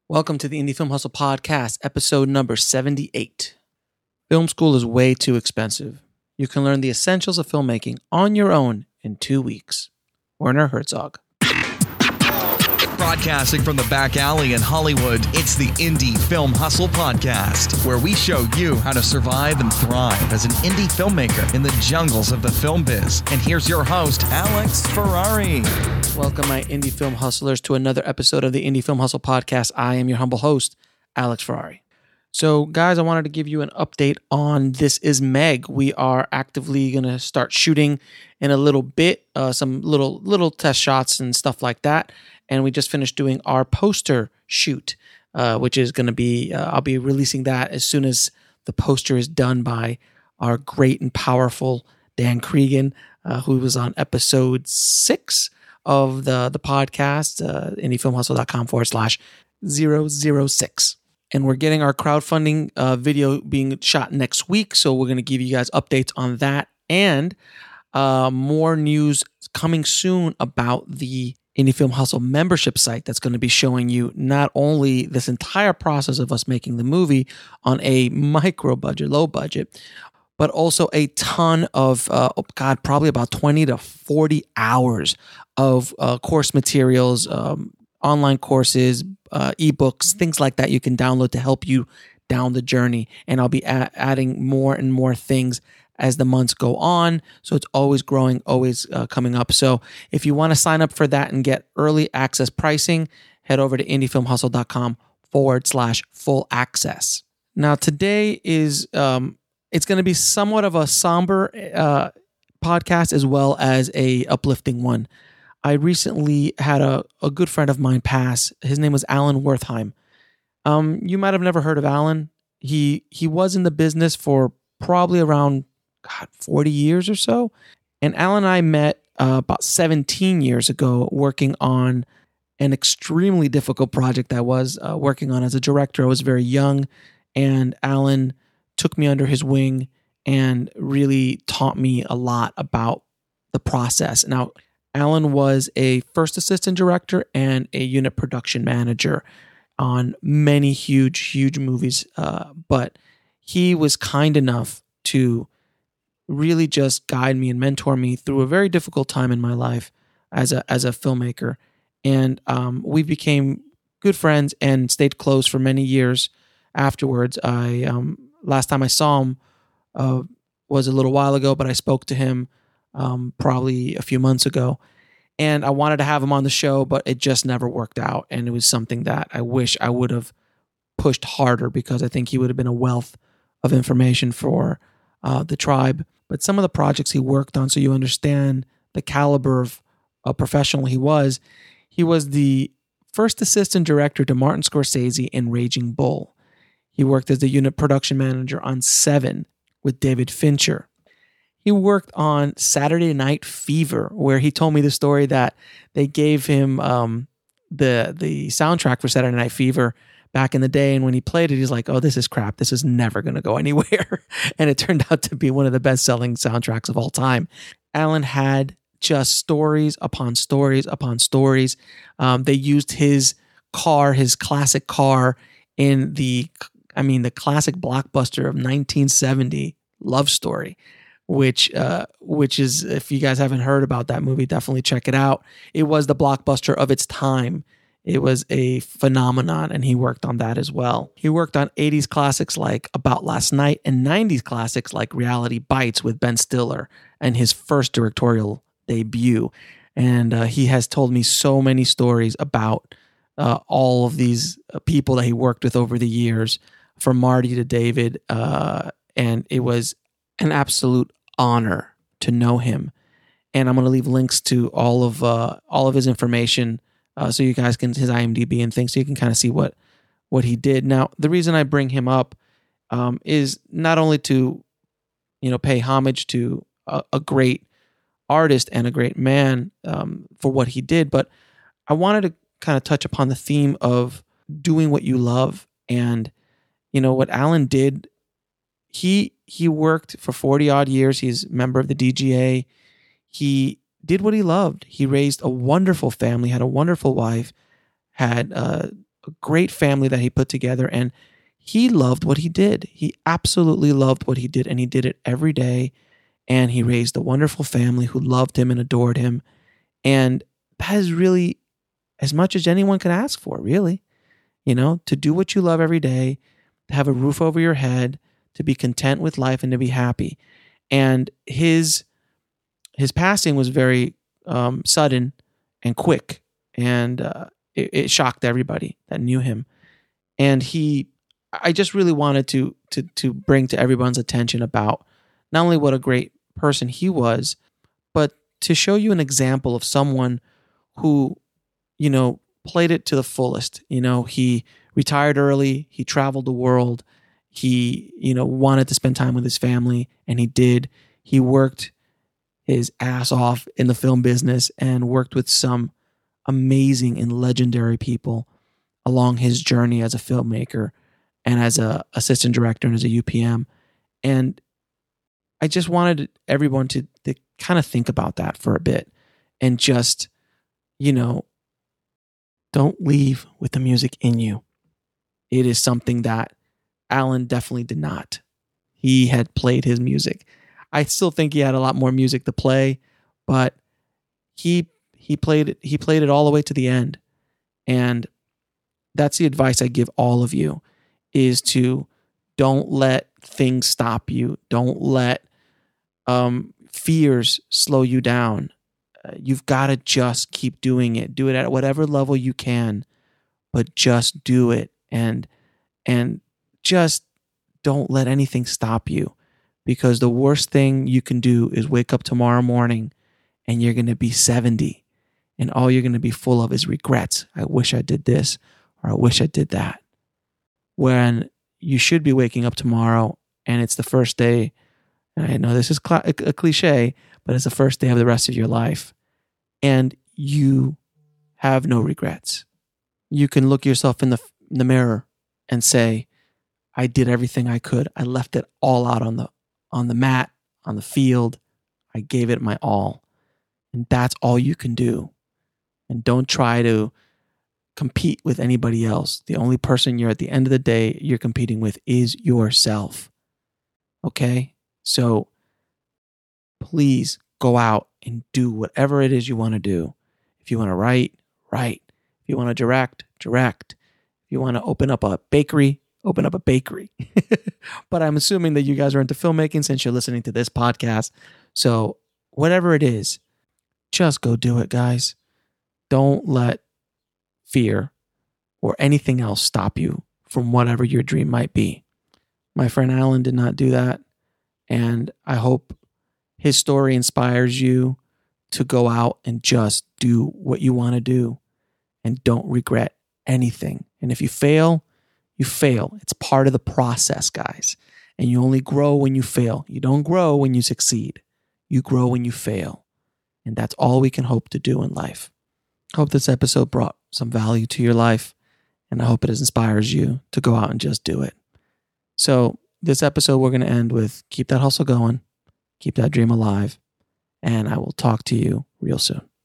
Welcome to the Indie Film Hustle Podcast, episode number 78. Film school is way too expensive. You can learn the essentials of filmmaking on your own in 2 weeks. Werner Herzog. Broadcasting from the back alley in Hollywood, it's the Indie Film Hustle Podcast, where we show you how to survive and thrive as an indie filmmaker in the jungles of the film biz. And here's your host, Alex Ferrari. Welcome, my indie film hustlers, to another episode of the Indie Film Hustle Podcast. I am your humble host, Alex Ferrari. So, guys, I wanted to give you an update on This Is Meg. We are actively going to start shooting in a little bit, some little test shots and stuff like that. And we just finished doing our poster shoot, which is going to be, I'll be releasing that as soon as the poster is done by our great and powerful Dan Cregan, who was on episode 6 of the podcast, indiefilmhustle.com/006. And we're getting our crowdfunding video being shot next week. So we're going to give you guys updates on that and more news coming soon about the Indie Film Hustle membership site that's going to be showing you not only this entire process of us making the movie on a micro budget, low budget, but also a ton of, probably about 20 to 40 hours of course materials, online courses, ebooks, things like that you can download to help you down the journey. And I'll be adding more and more things as the months go on. So it's always growing, always coming up. So if you want to sign up for that and get early access pricing, head over to indiefilmhustle.com/full access. Now today is, it's going to be somewhat of a somber podcast as well as a uplifting one. I recently had a good friend of mine pass. His name was Alan Wertheim. You might have never heard of Alan. He was in the business for probably around 40 years or so. And Alan and I met about 17 years ago working on an extremely difficult project I was working on as a director. I was very young, and Alan took me under his wing and really taught me a lot about the process. Now, Alan was a first assistant director and a unit production manager on many huge movies, but he was kind enough to really just guide me and mentor me through a very difficult time in my life as a filmmaker. And we became good friends and stayed close for many years afterwards. Last time I saw him was a little while ago, but I spoke to him probably a few months ago. And I wanted to have him on the show, but it just never worked out. And it was something that I wish I would have pushed harder, because I think he would have been a wealth of information for the tribe. But some of the projects he worked on, so you understand the caliber of professional he was the first assistant director to Martin Scorsese in Raging Bull. He worked as the unit production manager on Seven with David Fincher. He worked on Saturday Night Fever, where he told me the story that they gave him the soundtrack for Saturday Night Fever back in the day. And when he played it, he's like, oh, this is crap. This is never going to go anywhere. And it turned out to be one of the best-selling soundtracks of all time. Alan had just stories upon stories upon stories. They used his car, his classic car, in the classic blockbuster of 1970, Love Story, which is, if you guys haven't heard about that movie, definitely check it out. It was the blockbuster of its time. It was a phenomenon, and he worked on that as well. He worked on 80s classics like About Last Night and 90s classics like Reality Bites with Ben Stiller and his first directorial debut. And he has told me so many stories about all of these people that he worked with over the years, from Marty to David, and it was an absolute honor to know him. And I'm going to leave links to all of his information, so you guys can, his IMDb and things, so you can kind of see what he did. Now, the reason I bring him up is not only to, pay homage to a great artist and a great man for what he did, but I wanted to kind of touch upon the theme of doing what you love. And what Alan did, he worked for 40 odd years. He's a member of the DGA. He did what he loved. He raised a wonderful family, had a wonderful wife, had a a great family that he put together, and he loved what he did. He absolutely loved what he did, and he did it every day. And he raised a wonderful family who loved him and adored him. And that is really as much as anyone could ask for, really. To do what you love every day, to have a roof over your head, to be content with life and to be happy. And his passing was very sudden and quick, and it shocked everybody that knew him. And I just really wanted to bring to everyone's attention about not only what a great person he was, but to show you an example of someone who, played it to the fullest. He retired early, he traveled the world, he, wanted to spend time with his family, and he did. He worked his ass off in the film business and worked with some amazing and legendary people along his journey as a filmmaker and as a assistant director and as a UPM. And I just wanted everyone to kind of think about that for a bit and just, don't leave with the music in you. It is something that Alan definitely did not. He had played his music. I still think he had a lot more music to play, but he played it all the way to the end. And that's the advice I give all of you, is to don't let things stop you. Don't let fears slow you down. You've got to just keep doing it. Do it at whatever level you can, but just do it. And just don't let anything stop you, because the worst thing you can do is wake up tomorrow morning and you're going to be 70 and all you're going to be full of is regrets. I wish I did this, or I wish I did that. When you should be waking up tomorrow and it's the first day. I know this is a cliche, but it's the first day of the rest of your life, and you have no regrets. You can look yourself in the mirror and say, I did everything I could. I left it all out on the mat, on the field. I gave it my all. And that's all you can do. And don't try to compete with anybody else. The only person at the end of the day you're competing with is yourself. Okay? So please go out and do whatever it is you want to do. If you want to write, write. If you want to direct. If you want to open up a bakery, open up a bakery. But I'm assuming that you guys are into filmmaking since you're listening to this podcast. So whatever it is, just go do it, guys. Don't let fear or anything else stop you from whatever your dream might be. My friend Alan did not do that. And I hope his story inspires you to go out and just do what you want to do and don't regret anything. And if you fail, you fail. It's part of the process, guys. And you only grow when you fail. You don't grow when you succeed. You grow when you fail. And that's all we can hope to do in life. I hope this episode brought some value to your life, and I hope it inspires you to go out and just do it. So this episode, we're going to end with keep that hustle going, keep that dream alive, and I will talk to you real soon.